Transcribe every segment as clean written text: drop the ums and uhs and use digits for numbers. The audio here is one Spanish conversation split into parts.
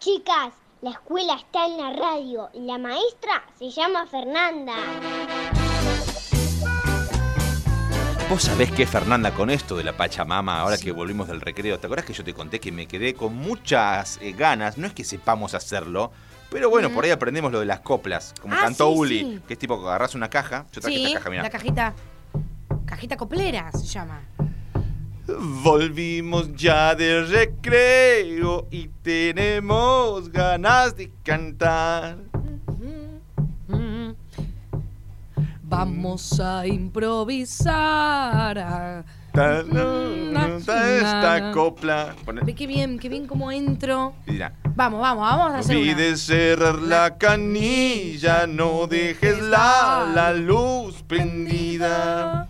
Chicas, la escuela está en la radio y la maestra se llama Fernanda. Vos sabés que Fernanda, con esto de la Pachamama, ahora que volvimos del recreo, ¿te acordás que yo te conté que me quedé con muchas ganas? No es que sepamos hacerlo, pero bueno, por ahí aprendemos lo de las coplas, como cantó Uli, que es tipo que agarrás una caja. Yo traje esta caja, mirá. La cajita coplera se llama. Volvimos ya del recreo y tenemos ganas de cantar. Vamos a improvisar esta copla. Ve qué bien cómo entro. Mira. Vamos a hacer una. No olvides cerrar la canilla, no dejes la luz prendida.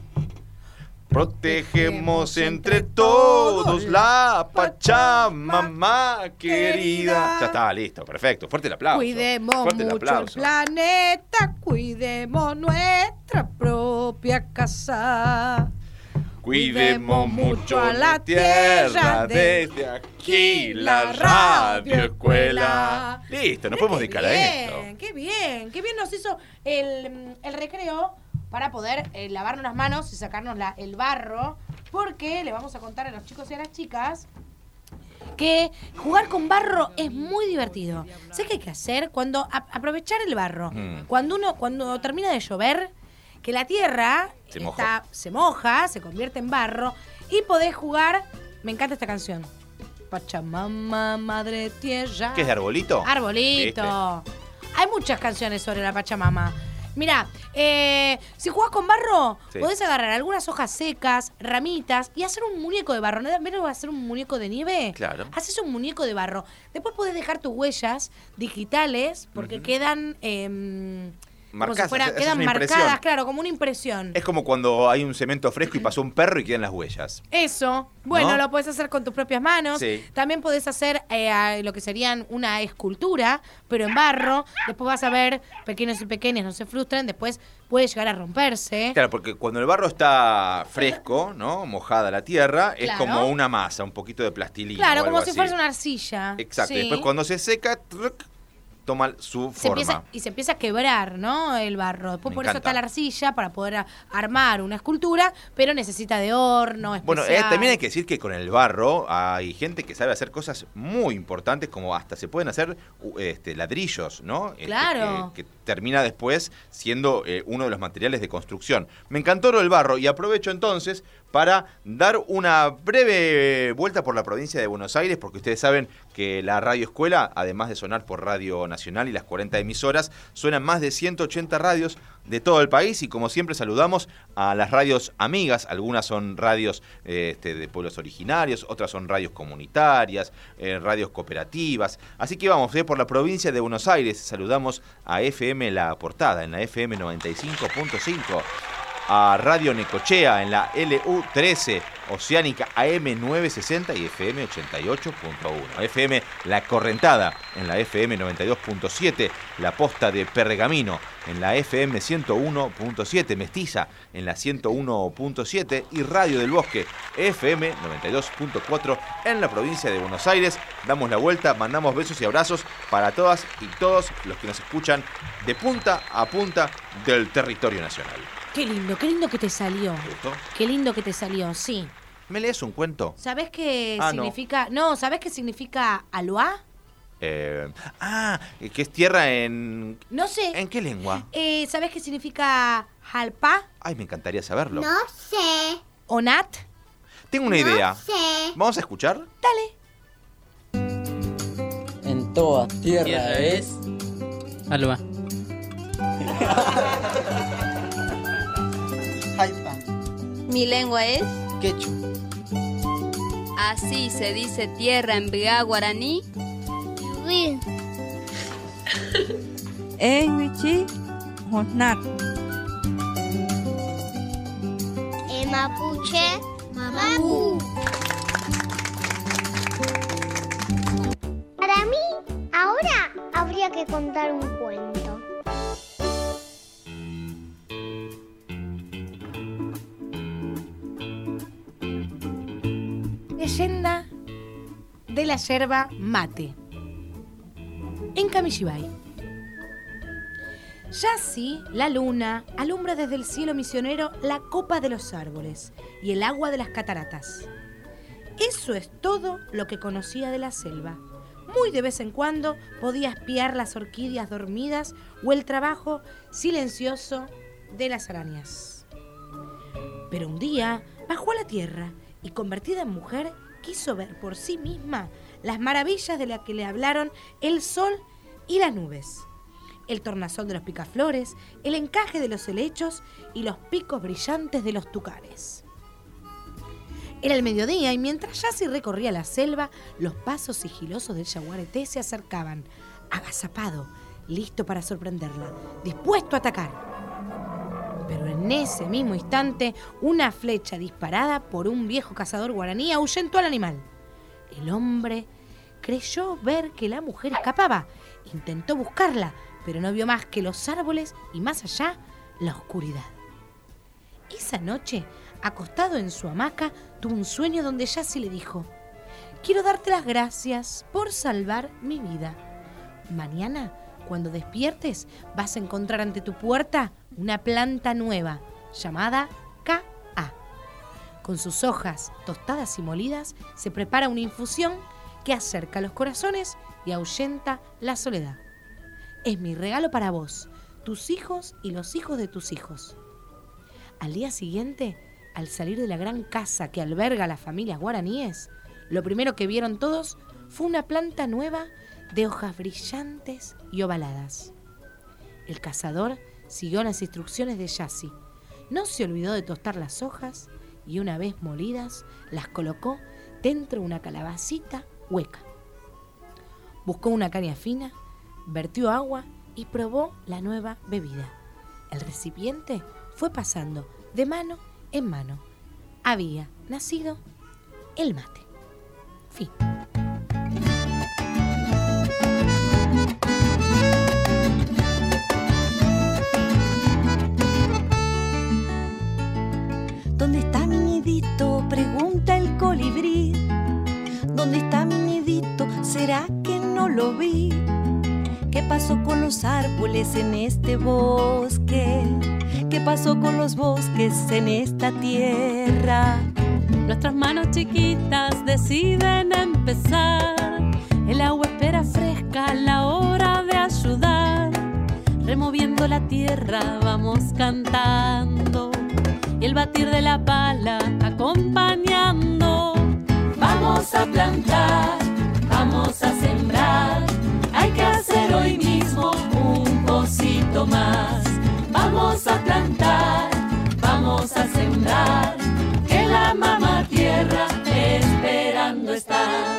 Protegemos entre todos la Pachamama querida. Ya está, listo, perfecto. Fuerte el aplauso. Cuidemos mucho el planeta, cuidemos nuestra propia casa. Cuidemos mucho a la tierra, desde aquí la radio escuela. Listo, nos podemos dedicar a esto. Qué bien nos hizo el recreo para poder lavarnos las manos y sacarnos el barro, porque le vamos a contar a los chicos y a las chicas que jugar con barro es muy divertido. ¿Sabes qué hay que hacer? Aprovechar el barro. Cuando termina de llover, que la tierra se moja, se convierte en barro y podés jugar. Me encanta esta canción. Pachamama, madre tierra. ¿Qué es de Arbolito? Arbolito. Hay muchas canciones sobre la Pachamama. Mirá, si jugás con barro, podés agarrar algunas hojas secas, ramitas y hacer un muñeco de barro. ¿No vas a hacer un muñeco de nieve? Claro. Haces un muñeco de barro. Después podés dejar tus huellas digitales porque quedan marcadas, como si quedan marcadas, claro, como una impresión. Es como cuando hay un cemento fresco y pasó un perro y quedan las huellas. Eso. Bueno, ¿no? Lo podés hacer con tus propias manos. Sí. También podés hacer lo que serían una escultura, pero en barro. Después vas a ver, pequeños y pequeñas, no se frustren. Después puede llegar a romperse. Claro, porque cuando el barro está fresco, ¿no? Mojada la tierra, es como una masa, un poquito de plastilina. Claro, como si fuera una arcilla. Exacto. Sí. Después cuando se seca, toma su forma. Se empieza a quebrar, ¿no? El barro. Después por encanta. eso está la arcilla, para poder armar una escultura, pero necesita de horno especial. Bueno, también hay que decir que con el barro hay gente que sabe hacer cosas muy importantes, como hasta se pueden hacer ladrillos, ¿no? Claro. Que termina después siendo uno de los materiales de construcción. Me encantó lo del barro y aprovecho entonces para dar una breve vuelta por la provincia de Buenos Aires, porque ustedes saben que la Radio Escuela, además de sonar por Radio Nacional y las 40 emisoras, suenan más de 180 radios de todo el país y como siempre saludamos a las radios amigas. Algunas son radios de pueblos originarios, otras son radios comunitarias, radios cooperativas. Así que vamos por la provincia de Buenos Aires. Saludamos a FM La Portada en la FM 95.5. A Radio Necochea en la LU13, Oceánica AM 960 y FM 88.1. FM La Correntada en la FM 92.7, La Posta de Pergamino en la FM 101.7, Mestiza en la 101.7 y Radio del Bosque FM 92.4 en la provincia de Buenos Aires. Damos la vuelta, mandamos besos y abrazos para todas y todos los que nos escuchan de punta a punta del territorio nacional. Qué lindo que te salió. ¿Te gustó? Qué lindo que te salió, sí. ¿Me lees un cuento? ¿Sabés qué significa? No, ¿sabés qué significa aloá? Que es tierra en... No sé. ¿En qué lengua? ¿Sabés qué significa jalpa? Ay, me encantaría saberlo. No sé. ¿Onat? Tengo una idea. No sé. ¿Vamos a escuchar? Dale. En toda tierra es... Alba. Jaipa. Mi lengua es... Quechua. Así se dice tierra en Biga guaraní. Enwichi Hosnak. Mapuche Mapu. Para mí, ahora habría que contar un cuento. Leyenda de la yerba mate. en Kamishibai. Yassi, la luna, alumbra desde el cielo misionero la copa de los árboles y el agua de las cataratas. Eso es todo lo que conocía de la selva. Muy de vez en cuando podía espiar las orquídeas dormidas o el trabajo silencioso de las arañas. Pero un día bajó a la tierra y, convertida en mujer, quiso ver por sí misma las maravillas de las que le hablaron el sol y las nubes. El tornasol de los picaflores, el encaje de los helechos y los picos brillantes de los tucares. Era el mediodía y mientras Yassi recorría la selva, los pasos sigilosos del yaguareté se acercaban, agazapado, listo para sorprenderla, dispuesto a atacar. Pero en ese mismo instante, una flecha disparada por un viejo cazador guaraní ahuyentó al animal. El hombre creyó ver que la mujer escapaba, intentó buscarla, pero no vio más que los árboles y más allá, la oscuridad. Esa noche, acostado en su hamaca, tuvo un sueño donde Yassi le dijo: quiero darte las gracias por salvar mi vida. Mañana, cuando despiertes, vas a encontrar ante tu puerta una planta nueva llamada K.A. Con sus hojas tostadas y molidas se prepara una infusión que acerca los corazones y ahuyenta la soledad. Es mi regalo para vos, tus hijos y los hijos de tus hijos. Al día siguiente, al salir de la gran casa que alberga a las familias guaraníes, lo primero que vieron todos fue una planta nueva de hojas brillantes y ovaladas. El cazador siguió las instrucciones de Yassi. No se olvidó de tostar las hojas y una vez molidas, las colocó dentro de una calabacita hueca. Buscó una caña fina, vertió agua y probó la nueva bebida. El recipiente fue pasando de mano en mano. Había nacido el mate. Fin. ¿Dónde está mi nidito? Pregunta el colibrí. ¿Dónde está mi nidito? ¿Será que no lo vi? ¿Qué pasó con los árboles en este bosque? ¿Qué pasó con los bosques en esta tierra? Nuestras manos chiquitas deciden empezar. El agua espera fresca a la hora de ayudar. Removiendo la tierra vamos cantando y el batir de la pala acompañando. Vamos a plantar, vamos a sembrar. Hay que hacer hoy mismo un pocito más. Vamos a plantar, vamos a sembrar, que la mamá tierra esperando está.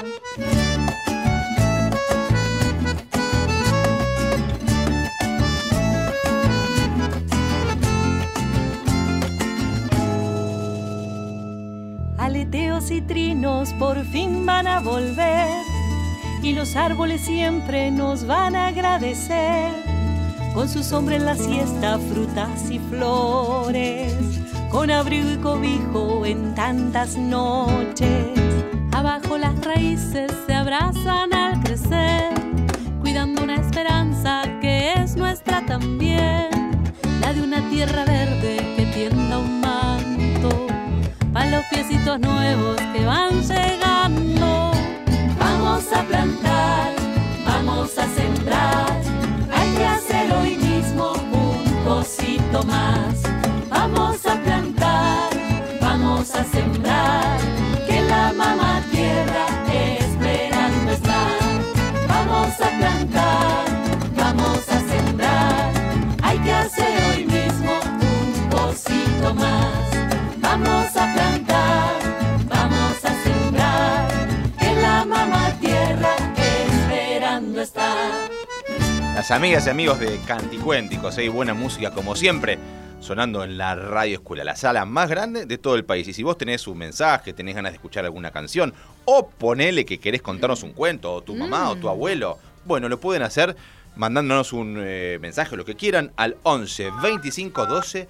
Aleteos y trinos por fin van a volver y los árboles siempre nos van a agradecer. Con su sombra en la siesta, frutas y flores, con abrigo y cobijo en tantas noches. Abajo las raíces se abrazan al crecer, cuidando una esperanza que es nuestra también, la de una tierra verde que tienda un manto para los piecitos nuevos que van llegando. Vamos a plantar, vamos a sembrar. Hay que hacer hoy mismo un pocito más. Vamos a plantar, vamos a sembrar, que la mamá tierra esperando está. Vamos a plantar, vamos a sembrar. Hay que hacer hoy mismo un pocito más. Vamos a plantar, vamos a sembrar, que la mamá tierra esperando está. Las amigas y amigos de Canticuénticos, buena música como siempre, sonando en la Radio Escuela, la sala más grande de todo el país. Y si vos tenés un mensaje, tenés ganas de escuchar alguna canción, o ponele que querés contarnos un cuento, o tu mamá o tu abuelo, bueno, lo pueden hacer mandándonos un mensaje, lo que quieran, al 11 25 12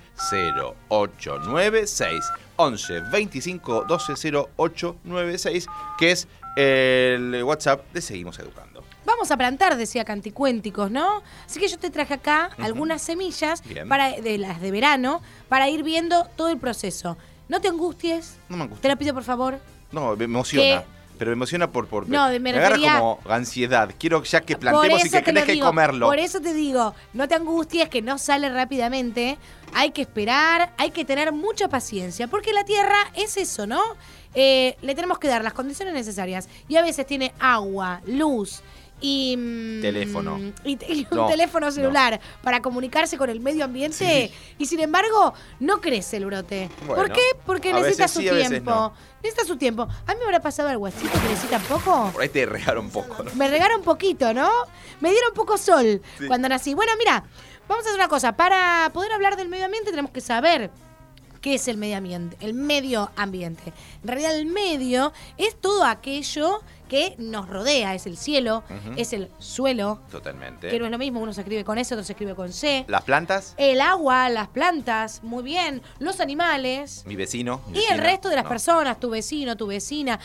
0896. 11 25 12 0896, que es el WhatsApp de Seguimos Educando. vamos a plantar, decía Canticuénticos, ¿no? Así que yo te traje acá algunas semillas de las de verano para ir viendo todo el proceso. No te angusties. No me angusties. Te lo pido, por favor. No, me emociona. Pero me emociona por No, me agarra refería- como ansiedad. Quiero ya que plantemos y que dejes comerlo. Por eso te digo, no te angusties, que no sale rápidamente. Hay que esperar, hay que tener mucha paciencia. Porque la tierra es eso, ¿no? Le tenemos que dar las condiciones necesarias. Y a veces tiene agua, luz y teléfono. Y un No, teléfono celular para comunicarse con el medio ambiente. Y sin embargo, no crece el brote. Bueno, ¿Por qué? Porque a necesita veces su sí, a veces tiempo. no. Necesita su tiempo. A mí me habrá pasado algo así, que necesita poco. Por ahí te regaron un poco, ¿no? Me regaron un poquito, ¿no? Me dieron poco sol Sí. cuando nací. Bueno, mira, vamos a hacer una cosa. Para poder hablar del medio ambiente tenemos que saber qué es el medio ambiente. El medio ambiente. En realidad el medio es todo aquello que nos rodea. Es el cielo, es el suelo, Totalmente. que no es lo mismo. Uno se escribe con S, otro se escribe con C. Las plantas, El agua, las plantas, muy bien. Los animales. mi vecino. mi Y el vecina, resto de las ¿no? personas, tu vecino, tu vecina,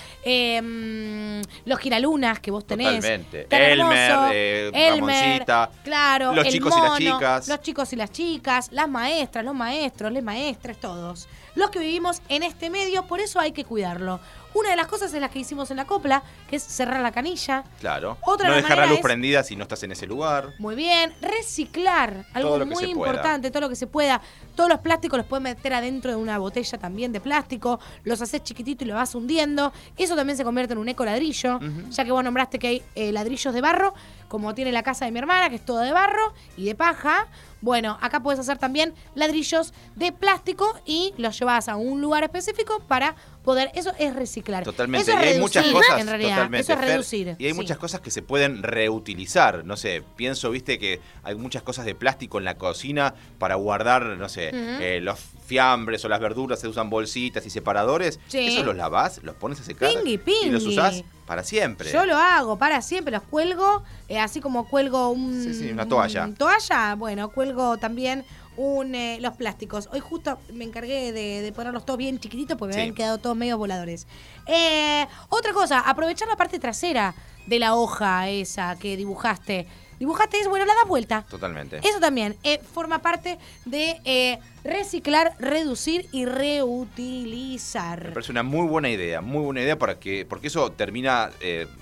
los giralunas que vos tenés. Totalmente. Tan hermoso. Elmer, Ramoncita, claro, los el chicos y las mono, chicas. los chicos y las chicas, las maestras, los maestros, les maestres, todos. Los que vivimos en este medio, por eso hay que cuidarlo. Una de las cosas es la que hicimos en la copla, que es cerrar la canilla. Claro. Otra no de las dejar la luz maneras es- prendida si no estás en ese lugar. Muy bien, reciclar, algo Todo lo que muy se pueda. importante, todo lo que se pueda. Todos los plásticos los puedes meter adentro de una botella también de plástico, los haces chiquitito y lo vas hundiendo. Eso también se convierte en un ecoladrillo, ya que vos nombraste que hay ladrillos de barro, como tiene la casa de mi hermana, que es todo de barro y de paja. Bueno, acá puedes hacer también ladrillos de plástico y los llevas a un lugar específico para poder... Eso es reciclar. Totalmente. Eso es Y hay reducir, muchas cosas. en realidad. Totalmente, Eso es Fer, reducir. Y hay sí. muchas cosas que se pueden reutilizar. No sé, pienso, viste, que hay muchas cosas de plástico en la cocina para guardar, no sé, los fiambres o las verduras, se usan bolsitas y separadores. Sí. Esos los lavás, los pones a secar Pingui, y los pingui. usás para siempre. Yo lo hago para siempre, los cuelgo, así como cuelgo una toalla. ¿Toalla? Bueno, cuelgo también los plásticos. Hoy justo me encargué de ponerlos todos bien chiquititos porque me Sí. habían quedado todos medio voladores. Otra cosa, aprovechar la parte trasera de la hoja esa que dibujaste. Dibujaste eso, bueno, la das vuelta. Totalmente. Eso también forma parte de reciclar, reducir y Me reutilizar. parece una muy buena idea porque eso termina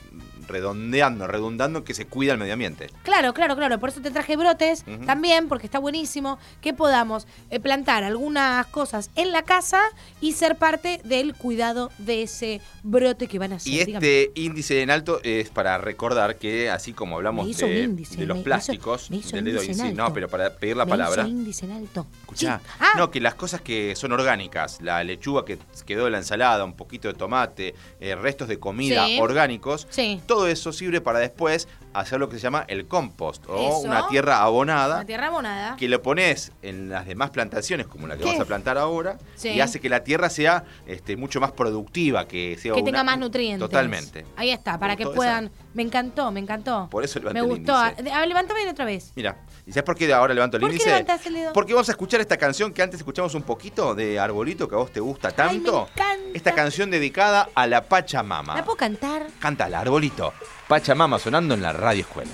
redundando en que se cuida el medio ambiente. Claro. Por eso te traje brotes Ujú. también, porque está buenísimo que podamos plantar algunas cosas en la casa y ser parte del cuidado de ese brote que van a hacer. Y Dígame. este índice en alto es para recordar que, así como hablamos Me hizo un índice, de los me plásticos, hizo del dedo índice en índice, no, alto. pero para pedir la Me palabra. hizo índice en alto. Escuchá, Sí. Ah, no, que las cosas que son orgánicas, la lechuga que quedó de la ensalada, un poquito de tomate, restos de comida Sí. orgánicos, Sí. todo eso sirve para después hacer lo que se llama el compost o Eso. una tierra abonada. la tierra abonada. Que lo pones en las demás plantaciones, como la que ¿Qué? vamos a plantar ahora, Sí. y hace que la tierra sea mucho más productiva, que sea Que tenga más nutrientes. Totalmente. Ahí está, para que Toda puedan. Me encantó. Por eso levanté Me el gustó. índice. A ver, levántame otra vez. Mira, ¿y sabes por qué ahora levanto el ¿Por qué índice? levantás el dedo? Porque vamos a escuchar esta canción que antes escuchamos un poquito de Arbolito, que a vos te gusta Ay, tanto. me encanta. Esta canción dedicada a la Pachamama. ¿La puedo cantar? Cántala, Arbolito. Pachamama sonando en la radio escuela.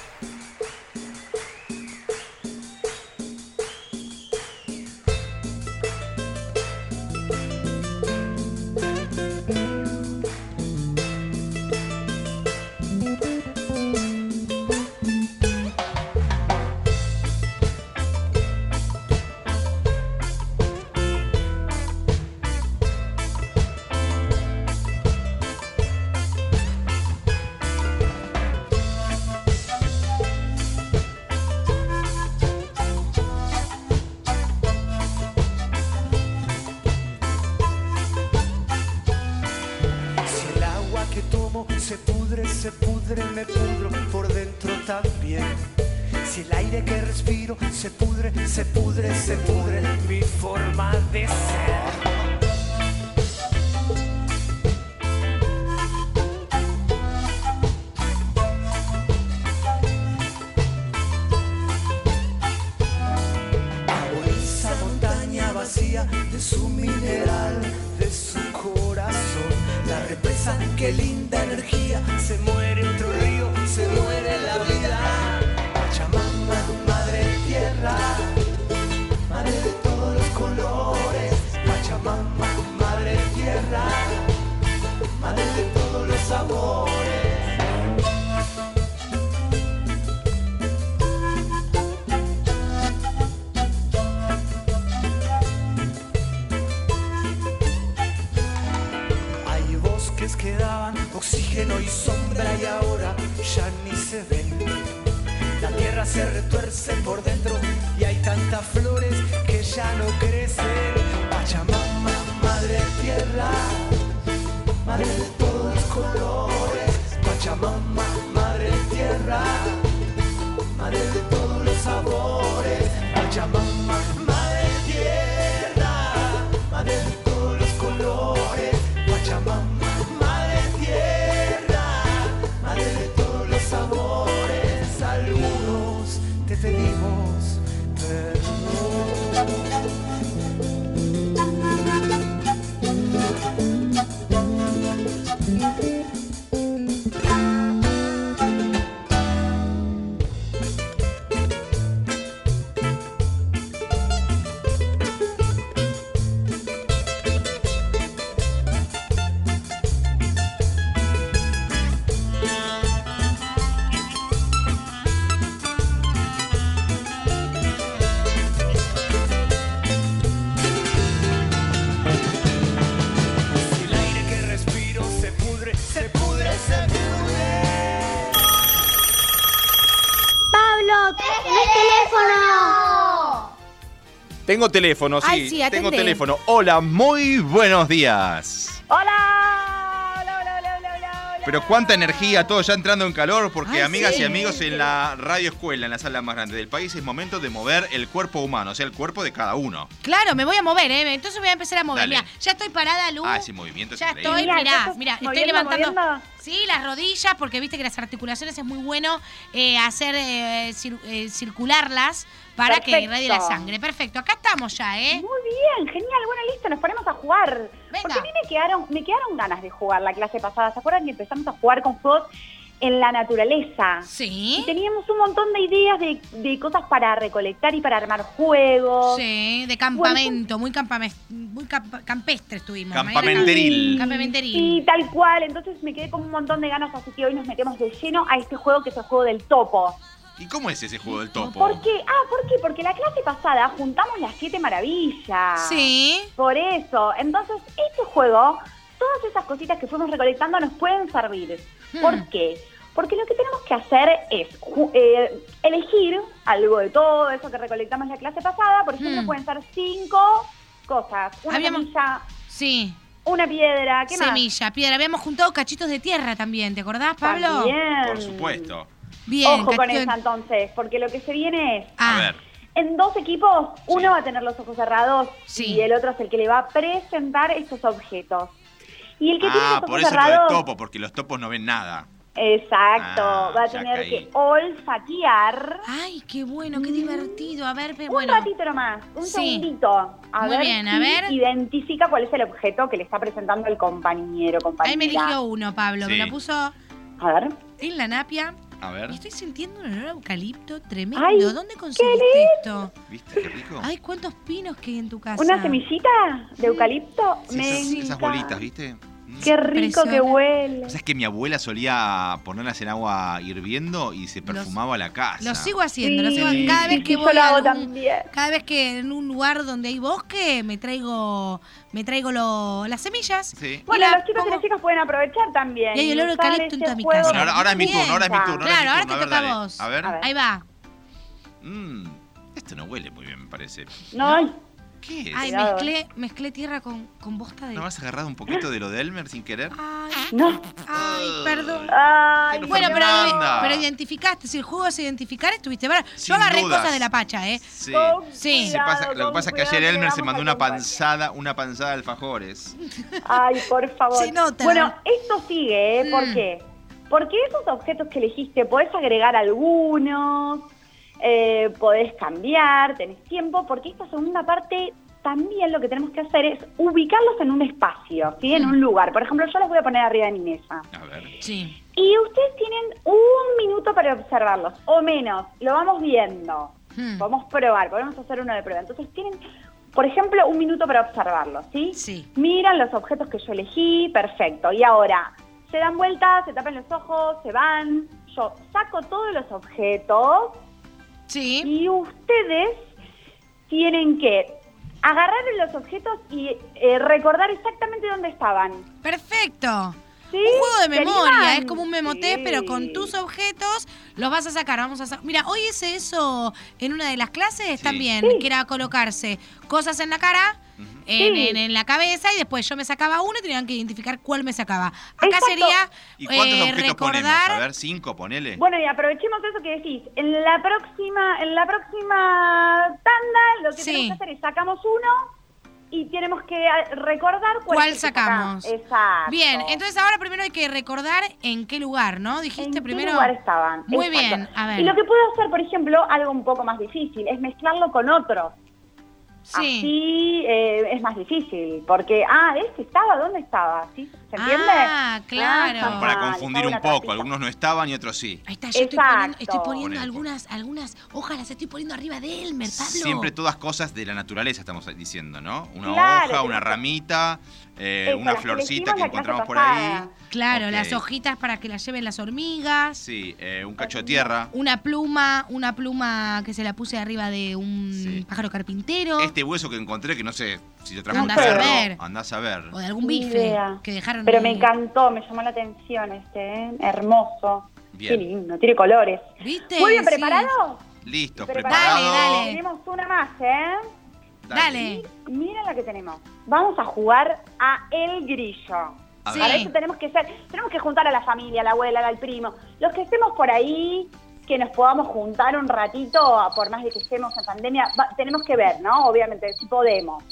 Si el agua que tomo se pudre, me pudro por dentro también. Si el aire que respiro se pudre, mi forma de ser. Por esa montaña vacía de su mineral, de su corazón, la represa, qué linda energía, se muere otro río, se muere se retuerce por dentro y hay tantas flores que ya no crecen. Pachamama, madre tierra, madre de todos los colores. Pachamama, madre tierra, madre de todos los sabores. Pachamama, madre tierra, madre de todos los colores. Pachamama, madre tierra, madre de todos los sabores. Algunos te pedimos perdón. Tengo teléfono, sí. Ay, sí, atendé. Tengo teléfono. Hola, muy buenos días. ¡Hola! ¡Hola, hola, hola, hola, hola! Pero cuánta energía, todos ya entrando en calor, porque Ay, amigas sí. y amigos, en la radio escuela, en la sala más grande del país, es momento de mover el cuerpo humano, o sea, el cuerpo de cada uno. Claro, me voy a mover, ¿eh? Entonces voy a empezar a mover. Dale. Mira, ya estoy parada, Lu. Ese movimiento es Ya increíble. estoy, Mira, ¿ya mirá, estás estoy moviendo, levantando. moviendo? Sí, las rodillas, porque viste que las articulaciones es muy bueno hacer circularlas para que Perfecto. irradie la sangre. Perfecto, acá estamos ya, ¿eh? Muy bien, genial. Bueno, listo, nos ponemos a jugar. Venga. Porque a mí me quedaron ganas de jugar la clase pasada. ¿Se acuerdan que empezamos a jugar con juegos en la naturaleza? Sí. Y teníamos un montón de ideas de cosas para recolectar y para armar juegos. Sí, de campamento, muy campestre estuvimos. Campamenteril. Campamenteril. Sí, tal cual. Entonces me quedé con un montón de ganas, así que hoy nos metemos de lleno a este juego que es el juego del topo. ¿Y cómo es ese juego del topo? ¿Por qué? ¿Por qué? Porque la clase pasada juntamos las 7 maravillas. Sí. Por eso. Entonces, este juego, todas esas cositas que fuimos recolectando nos pueden servir. ¿Por qué? Porque lo que tenemos que hacer es elegir algo de todo eso que recolectamos la clase pasada. Por ejemplo, pueden ser 5 cosas. Una semilla, Sí. una piedra, ¿qué más? Semilla, piedra. Habíamos juntado cachitos de tierra también, ¿te acordás, Pablo? También. Por supuesto. Bien. Ojo con cachito de- esa entonces, porque lo que se viene es... A ver. En 2 equipos, uno va a tener los ojos cerrados Sí. y el otro es el que le va a presentar estos objetos. Y el que tiene los ojos por eso cerrados... lo del topo, porque los topos no ven nada. Exacto, va a ya tener caí. que olfatear Ay, qué bueno, qué divertido. A ver, un bueno. ratito nomás, un Sí. segundito. A Muy ver bien, a si ver. identifica cuál es el objeto que le está presentando el compañero, compañera. Ahí me eligió uno, Pablo. Sí. Me lo puso A ver. en la napia. A ver. Y estoy sintiendo un olor a eucalipto tremendo. Ay, ¿Dónde conseguiste esto? ¿Viste qué rico? Ay, cuántos pinos que hay en tu casa. ¿Una semillita de eucalipto? Sí, Me esas encanta. bolitas, ¿viste? Qué rico que huele. ¿Sabes que mi abuela solía ponerlas en agua hirviendo y se perfumaba la casa? Lo sigo haciendo, lo Sí, sigo cada vez sí, que yo voy lo a hago algún- también. cada vez que en un lugar donde hay bosque me traigo las semillas. Sí. Bueno, la los chicos y pongo- las chicas pueden aprovechar también. Y hay olor a usar eucalipto en ese toda mi juego casa. Bueno, ahora es mi turno, ahora es mi Piensa. turno. Claro, ahora es mi te turno. toca a dale. vos. A ver. A ver. Ahí va. Esto no huele muy bien, me parece. No, ¿Qué es? Ay, Cuidado. mezclé tierra con bosta de... ¿No has agarrado un poquito de lo de Elmer sin querer? Ay, no. perdón. Ay, Pero Bueno, Fernanda. pero identificaste, si el juego es identificar, estuviste para. Yo Sin agarré dudas. cosas de la pacha, ¿eh? Sí. con Sí. cuidado, Lo que pasa es que con ayer cuidado, Elmer se vamos mandó a una acompañar. panzada de alfajores. Ay, por favor. Se nota. Bueno, esto sigue, ¿eh? ¿Por Mm. qué? Porque esos objetos que elegiste, podés agregar algunos, podés cambiar, tenés tiempo, porque esta segunda parte también lo que tenemos que hacer es ubicarlos en un espacio, ¿sí? En un lugar. Por ejemplo, yo los voy a poner arriba de mi mesa. A ver. Sí. Y ustedes tienen 1 minuto para observarlos, o menos. Lo vamos viendo. Podemos probar, podemos hacer uno de prueba. Entonces tienen, por ejemplo, 1 minuto para observarlos, ¿sí? Sí. Miran los objetos que yo elegí, perfecto. Y ahora, se dan vueltas, se tapan los ojos, se van. Yo saco todos los objetos Sí. y ustedes tienen que agarrar los objetos y recordar exactamente dónde estaban. Perfecto. ¿Sí? Un juego de ¿Se memoria, animan? es como un memotest, Sí. pero con tus objetos los vas a sacar. Mira, hoy hice eso en una de las clases también, que era colocarse cosas en la cara, en la cabeza, y después yo me sacaba uno y tenían que identificar cuál me sacaba. Acá Exacto. sería ¿Y cuántos objetos ponemos? recordar. A ver, 5, ponele. Bueno, y aprovechemos eso que decís. En la próxima tanda lo que tenemos que hacer es sacamos uno y tenemos que recordar ¿Cuál sacamos? Exacto. Bien, entonces ahora primero hay que recordar en qué lugar, ¿no? Dijiste ¿En primero. qué lugar estaban? Muy Exacto. bien, a ver. Y lo que puedo hacer, por ejemplo, algo un poco más difícil, es mezclarlo con otros. Sí. Así es más difícil, porque, ¿este estaba? ¿Dónde estaba? ¿Sí? ¿Se entiende? Ah, claro. Para confundir un una poco, tapita. algunos no estaban y otros sí. Ahí está, yo estoy poniendo Ponele. algunas hojas, las estoy poniendo arriba de Elmer, Pablo. Siempre todas cosas de la naturaleza estamos diciendo, ¿no? Una Claro, hoja, una pero- ramita, una las que florcita elegimos que la encontramos clase por pasada. ahí. Claro, Ok. las hojitas para que las lleven las hormigas. Sí, un cacho de tierra. Una pluma que se la puse arriba de un pájaro carpintero. Este hueso que encontré, que no sé si lo trajo un Andás a perro, ver. andás a ver. O de algún Ni bife idea. que dejaron. Pero ahí. me encantó, me llamó la atención hermoso. Bien. Qué lindo, tiene colores. ¿Viste? Muy bien, Sí. ¿preparados? Listo, Preparados. preparado. Dale. Tenemos una más, ¿eh? Dale. Miren la que tenemos. Vamos a jugar a El Grillo. A Para ver. eso tenemos que juntar a la familia, a la abuela, al primo. Los que estemos por ahí, que nos podamos juntar un ratito, por más de que estemos en pandemia, tenemos que ver, ¿no? Obviamente, si podemos.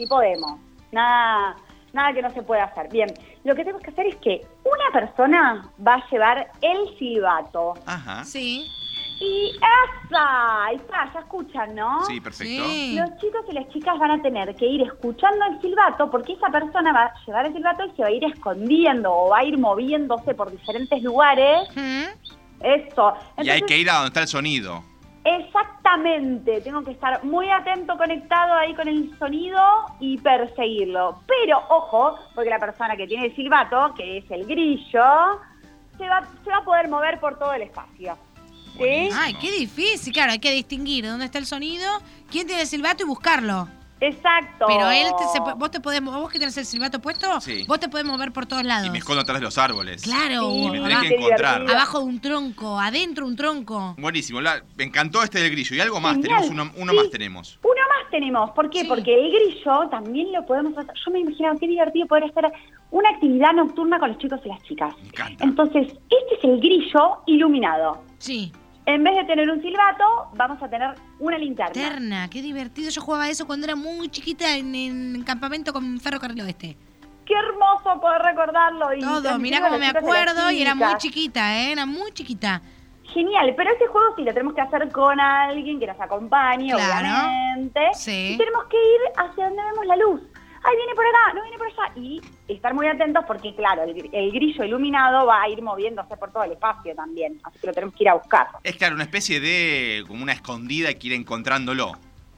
Nada que no se pueda hacer. Bien, lo que tenemos que hacer es que una persona va a llevar el silbato. Ajá. Sí. Y ahí está, ya escuchan, ¿no? Sí, perfecto. Sí. Los chicos y las chicas van a tener que ir escuchando el silbato porque esa persona va a llevar el silbato y se va a ir escondiendo o va a ir moviéndose por diferentes lugares. Eso. Y hay Entonces, que ir a donde está el sonido. exactamente, tengo que estar muy atento, conectado ahí con el sonido y perseguirlo. Pero, ojo, porque la persona que tiene el silbato, que es el grillo, se va a poder mover por todo el espacio. ¿Sí? Ay, qué difícil. Claro, hay que distinguir dónde está el sonido, quién tiene el silbato y buscarlo. Exacto. Pero él, vos que tenés el silbato puesto, Sí. vos te podés mover por todos lados. Y me escondo atrás de los árboles. Claro. Y me tenés abajo, que encontrar. abajo de un tronco, adentro de un tronco. Buenísimo. Me encantó este del grillo. Y algo más, Genial. tenemos uno Sí. más tenemos. Uno más tenemos. ¿Por qué? Sí. Porque el grillo también lo podemos hacer. Yo me imaginaba qué divertido poder hacer una actividad nocturna con los chicos y las chicas. Me encanta. Entonces, este es el grillo iluminado. Sí. En vez de tener un silbato, vamos a tener una linterna. Terna, qué divertido. Yo jugaba eso cuando era muy chiquita en campamento con Ferrocarril Oeste. Qué hermoso poder recordarlo. Y Todo, mirá transmitirlo a cómo los me chicos y a las acuerdo y era muy chicas. chiquita, era muy chiquita. Genial, pero este juego sí lo tenemos que hacer con alguien que nos acompañe, Claro. obviamente. Sí. Y tenemos que ir hacia donde vemos la luz. Ay, viene por acá, no viene por allá. Y estar muy atentos porque, claro, el grillo iluminado va a ir moviéndose por todo el espacio también. Así que lo tenemos que ir a buscar. Es claro, una especie de como una escondida que ir encontrándolo.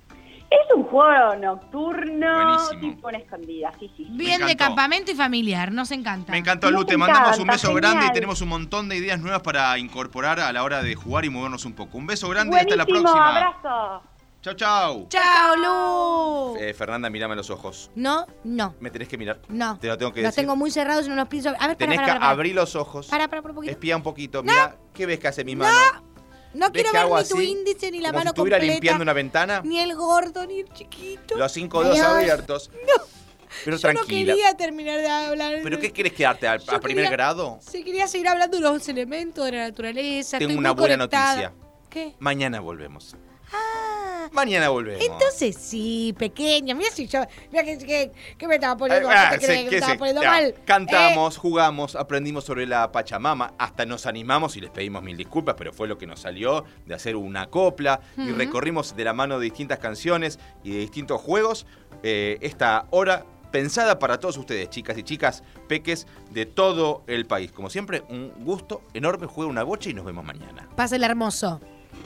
Es un juego nocturno, Buenísimo. tipo una escondida, sí. Bien de encantó. campamento y familiar, nos encanta. Me encantó, Nos Lu. Te mandamos un encanta, beso grande y genial. tenemos un montón de ideas nuevas para incorporar a la hora de jugar y movernos un poco. Un beso grande y hasta la Buenísimo, próxima. abrazo. Chau, chau. ¡Chao, Lu! Fernanda, mírame los ojos. No. Me tenés que mirar. No. Te lo tengo que Los decir. tengo muy cerrados y no los pienso. A ver, Tenés que abrir los ojos. Para un poquito. Espía un poquito. Mira, ¿qué ves que hace mi mano? No ¿Ves quiero que ver hago ni tu así? índice, ni la Como mano si estuviera completa. limpiando una ventana. Ni el gordo, ni el chiquito. Los 5 dedos Adiós. abiertos. No. Pero Yo tranquila. no quería terminar de hablar. ¿Pero qué querés quedarte a Yo primer quería- grado? Sí, quería seguir hablando de los elementos de la naturaleza. Tengo estoy una muy buena conectada. noticia. ¿Qué? Mañana volvemos. Ah. Mañana volvemos. Entonces sí, pequeña. Mira si yo. Mira que me estaba poniendo. ¿Qué te crees que me estaba poniendo ya, mal? Cantamos, jugamos, aprendimos sobre la Pachamama, hasta nos animamos y les pedimos mil disculpas, pero fue lo que nos salió de hacer una copla y recorrimos de la mano de distintas canciones y de distintos juegos esta hora pensada para todos ustedes, chicas y chicas, peques de todo el país. Como siempre, un gusto enorme, juega una bocha y nos vemos mañana. Pásale hermoso.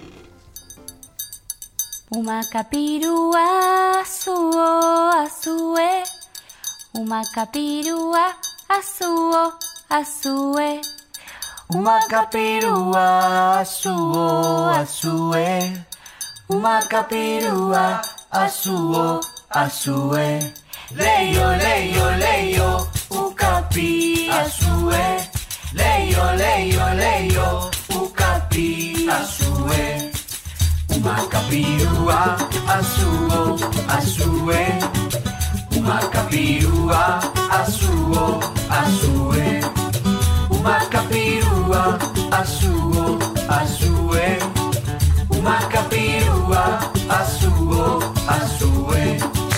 Umacapirua, asuo, asue. Umacapirua, asuo, asue. Umacapirua, asuo, asue. Umacapirua, asuo, asue. Leyo, leyo, leyo, ucapi, asue. leio, leio, leio, ucapi, azue. Umacapirua, azuo, azue. Umacapirua, azuo, azue. Umacapirua, azuo, azue. Umacapirua, azuo, azue.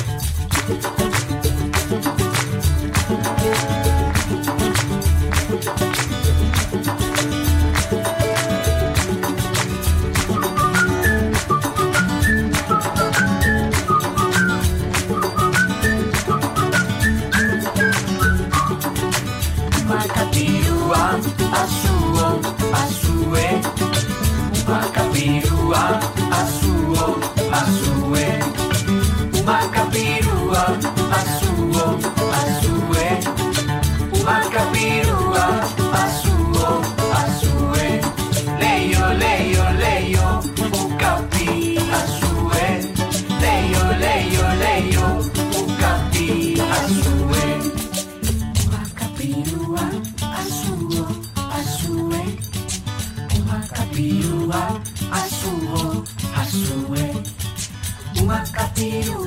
Umacapirua, azuo, azue. Umacapirua, azuo, azue. Umacapirua, azuo, azue. Umacapirua, azuo, azue. Leio, leio, leio, ucapi, azue. Leio, leio, leio, ucapi, azue. Umacapirua, azuo, azue. Umacapirua, azuo, azue. Umacapirua.